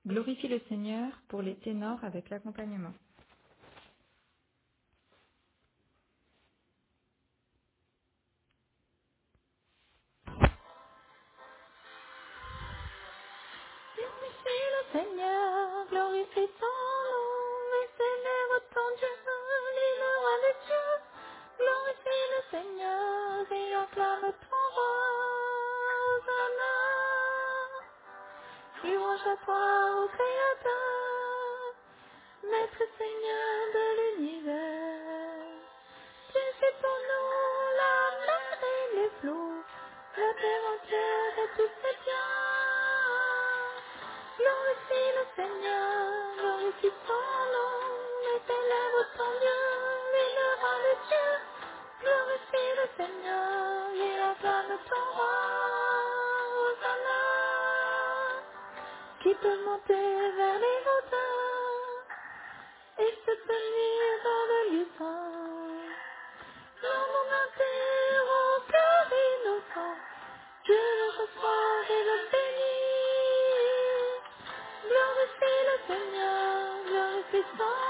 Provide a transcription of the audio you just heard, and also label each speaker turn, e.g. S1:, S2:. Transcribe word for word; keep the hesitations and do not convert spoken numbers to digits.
S1: Glorifie le Seigneur pour les ténors avec l'accompagnement. Glorifie le Seigneur, glorifie son nom, et célèbre ton Dieu, lui le roi des dieux. Glorifie le Seigneur et acclame ton roi, Hosanna. Louange à toi, ô Créateur, Maître Seigneur de l'univers. Tu fais ton nom, la mer et les flots, la terre entière et tous ses biens. Glorifie le Seigneur, glorifie son nom, et célèbre ton Dieu, lui le roi des dieux. Glorifie le Seigneur, et acclame ton roi, Hosanna. Qui peut monter vers les hauteurs et se tenir dans le lieu saint. Dans mon intérieur, au cœur innocent, je le reçois et le bénis. Glorifie le Seigneur, glorifie son